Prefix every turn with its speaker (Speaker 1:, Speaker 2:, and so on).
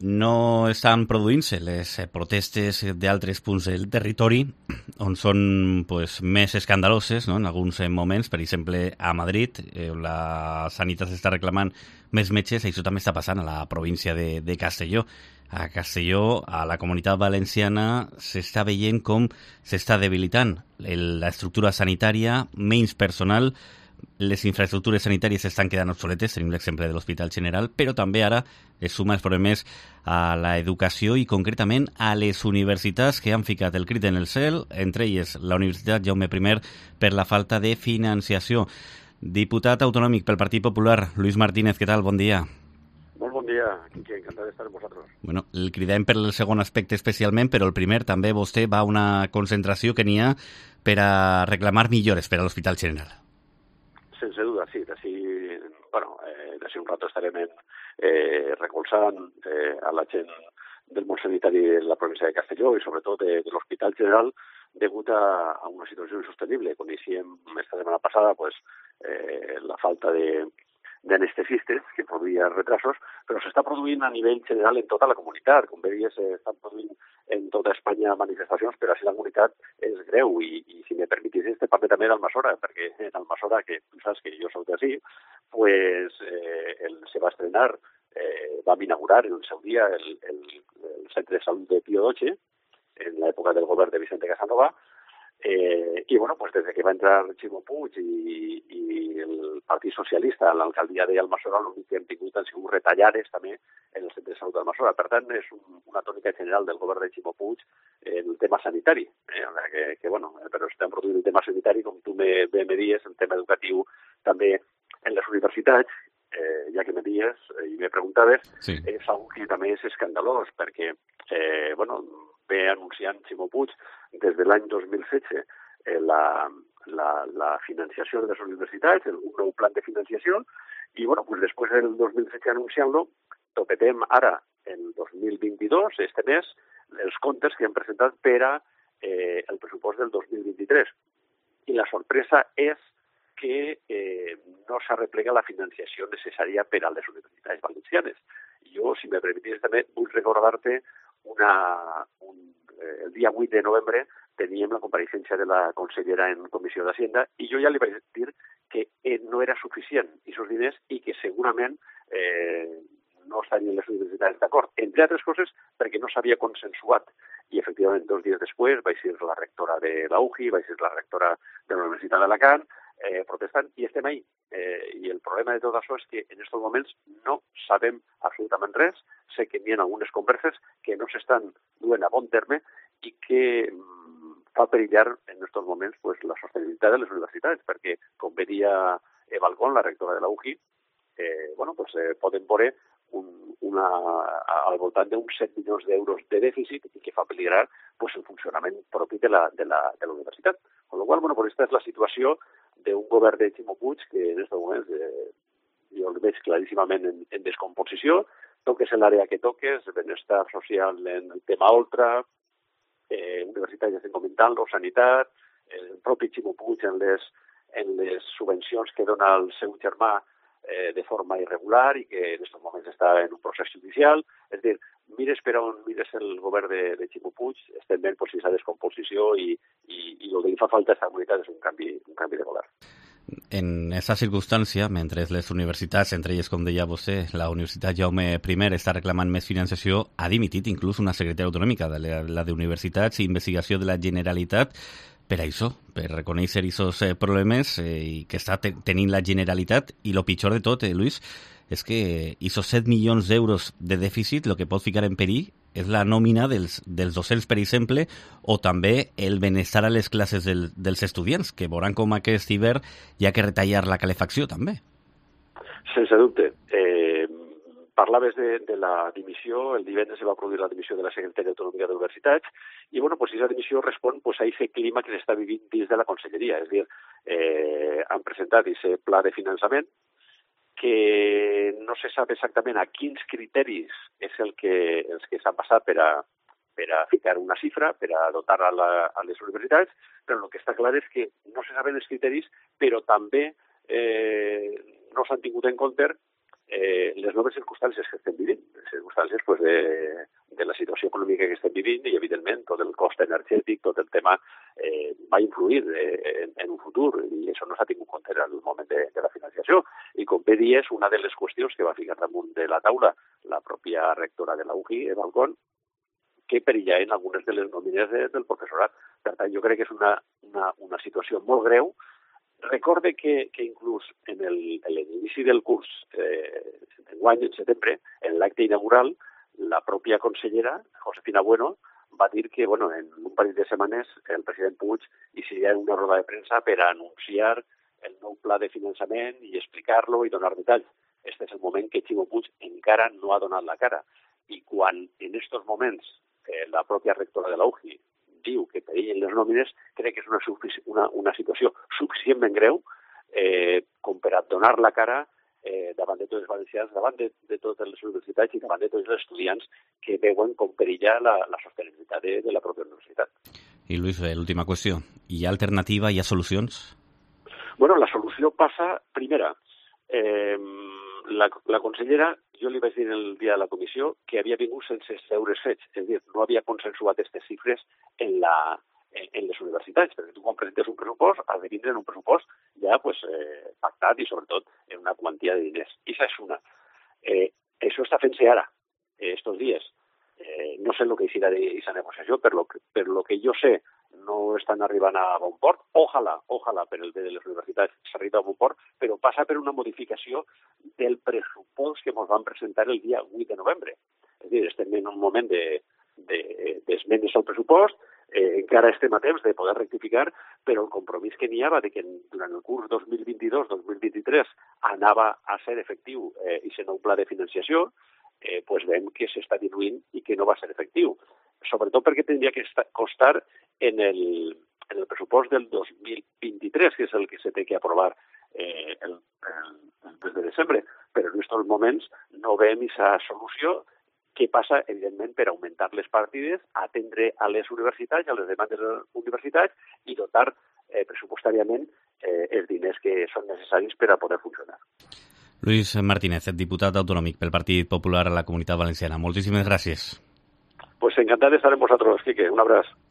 Speaker 1: no estan produint-se les protestes d'altres punts del territori on són més escandaloses, no? En alguns moments, per exemple, a Madrid, on la sanitat està reclamant més metges, això també està passant a la província de Castelló. A Castelló, a la Comunitat Valenciana, s'està veient com s'està debilitant l'estructura sanitària, menys personal, les infraestructures sanitàries estan quedant obsoletes, tenim l'exemple de l'Hospital General, però també ara es suma els problemes a l'educació i concretament a les universitats que han ficat el crit en el cel, entre elles la Universitat Jaume I per la falta de financiació. Diputat autonòmic pel Partit Popular, Lluís Martínez, què tal? Bon dia.
Speaker 2: Molt bon dia, Quique, encantat d'estar amb vosaltres.
Speaker 1: Bueno, el cridem per el segon aspecte especialment, però el primer també vostè va a una concentració que n'hi ha per a reclamar millores per a l'Hospital General.
Speaker 2: Sense duda, sí. D'ací un rato estarem recolzant a la gent del món sanitari de la província de Castelló i sobretot de l'Hospital General degut a una situació insostenible. Coneixíem esta setmana passada la falta d'anestesistes que produïa retrasos, però s'està produint a nivell general en tota la comunitat. Com bé dius, s'estan produint en tota Espanya manifestacions, però així la comunitat és greu i si me permetissis te parlo també d'Almassora, perquè en Almassora, que tu saps que jo soc d'ací, se va estrenar, vam inaugurar en el seu dia el centre de salut de Pío XII en l'època del govern de Vicente Casanova. I des que va entrar Ximo Puig i el Partit Socialista a l'alcaldia d'Almassora, l'únic que hem tingut han sigut retallades també en el centre de salut d'Almassora. Per tant, és una tònica general del govern de Ximo Puig en el tema sanitari. Però estem produint el tema sanitari, com tu me dies, el tema educatiu també en les universitats, ja que me dies i me preguntaves, sí. És algo que també és escandalós, perquè ve anunciant Ximo Puig des de l'any 2016 la financiació de les universitats, un nou plan de financiació, i després del 2016 anunciant-lo, topetem ara, el 2022, este mes, els comptes que han presentat per a el pressupost del 2023. I la sorpresa és que no s'arreplega la financiació necessària per a les universitats valencianes. Jo, si me permetis també, vull recordar-te el dia 8 de novembre teníem la compareixença de la consellera en Comissió d'Hacienda i jo ja li vaig dir que no era suficient aquests diners i que segurament no estarien les universitats d'acord, entre altres coses perquè no s'havia consensuat. I efectivament 2 dies després vaig ser la rectora de la UJI, vaig ser la rectora de la Universitat d'Alacant, protestant, i estem ahí. I el problema de tot això és que en aquests moments no sabem absolutament res. Sé que hi ha algunes converses que no s'estan duent a bon terme i que fa perillar en aquests moments la sostenibilitat de les universitats, perquè, com veia Eva Algón, la rectora de la UJI, poden veure al voltant d'uns 7 milions d'euros de dèficit i que fa peligrar el funcionament propi de la universitat. Amb la qual cosa, aquesta és la situació d'un govern de Ximo Puig que en aquests moments jo el veig claríssimament en descomposició. Toques en l'àrea que toques, benestar social en el tema Oltra, universitat ja estem comentant-lo, sanitat, el propi Ximo Puig en les subvencions que dona el seu germà de forma irregular i que en aquests moments està en un procés judicial. És a dir, mires per on mires el govern de Ximo Puig, estem veient aquesta descomposició i el que li fa falta a aquesta comunitat és un canvi de govern.
Speaker 1: En aquesta circumstància, mentre les universitats, entre elles, com deia vostè, la Universitat Jaume I està reclamant més financiació, ha dimitit inclús una secretària autonòmica, la d'Universitats i Investigació de la Generalitat, per això, per reconèixer aquests problemes que està tenint la Generalitat. I el pitjor de tot, Lluís, és que aquests 7 milions d'euros de dèficit el que pot ficar en perill és la nòmina dels docents, per exemple, o també el benestar a les classes dels estudiants, que veuran com aquest hivern hi ha que retallar la calefacció, també.
Speaker 2: Sense dubte. Parlaves de la dimissió, el divendres se va produir la dimissió de la secretària autonòmica d'Universitats, i aquesta dimissió respon a aquest clima que s'està vivint dins de la conselleria. És a dir, han presentat aquest pla de finançament, que no se sap exactament a quins criteris és els que s'han passat per a ficar una xifra, per a dotar a les universitats, però el que està clar és que no se saben els criteris, però també no s'han tingut en compte les noves circumstàncies que estem vivint, les circumstàncies pues, de la situació econòmica que estem vivint i, evidentment, tot el cost energètic, tot el tema va influir en un futur i això no s'ha tingut en compte en el moment de la financiació. I, com bé dies, una de les qüestions que va ficar damunt de la taula la pròpia rectora de la UGI, Eva Alcón, que perilla en algunes de les nòmines del professorat. Per tant, jo crec que és una situació molt greu. Recorde que inclús en l'inici del curs d'enguany, en setembre, en l'acte inaugural, la pròpia consellera, Josefina Bueno, va dir que en un parell de setmanes el president Puig iniciaria una roda de premsa per a anunciar el nou pla de finançament i explicar-lo i donar detalls. Este és el moment que Ximo Puig encara no ha donat la cara. I quan en aquests moments la pròpia rectora de la UGI diu que perillen les nòmines, crec que és una situació suficientment greu com per a donar la cara davant de tots els valencians, davant de totes les universitats i davant de tots els estudiants que veuen com perilla la sostenibilitat de la pròpia universitat.
Speaker 1: I Luis, l'última qüestió. Hi ha alternativa? Hi ha solucions?
Speaker 2: La solució passa, primera, la consellera, jo li vaig dir el dia de la comissió que havia vingut sense deures fets, és a dir, no havia consensuat aquestes xifres en les universitats, perquè tu quan presentes un pressupost has de vindre en un pressupost ja pactat i sobretot en una quantia de diners. I això és una. Això està fent-se ara, estos dies. No sé el que serà d'aquesta negociació, per lo que jo sé no estan arribant a bon port. Ojalà, per el bé de les universitats s'arriba a bon port, però passa per una modificació del pressupost que ens van presentar el dia 8 de novembre. És a dir, estem en un moment d'esmenes al pressupost, encara estem a temps de poder rectificar, però el compromís que n'hi havia de que durant el curs 2022-2023 anava a ser efectiu aquest nou pla de financiació, veiem que s'està diluint i que no va ser efectiu. Sobretot perquè tindria que costar en el pressupost del 2023, que és el que se té que aprovar el mes de desembre. Però en aquests moments no veiem aquesta solució que passa, evidentment, per augmentar les partides, atendre a les universitats, a les demandes de les universitats i dotar pressupostàriament els diners que són necessaris per a poder funcionar.
Speaker 1: Luis Martínez, diputat autonòmic pel Partit Popular a la Comunitat Valenciana. Moltíssimes gràcies.
Speaker 2: Pues encantat d'estar amb vosaltres, Quique. Un abraç.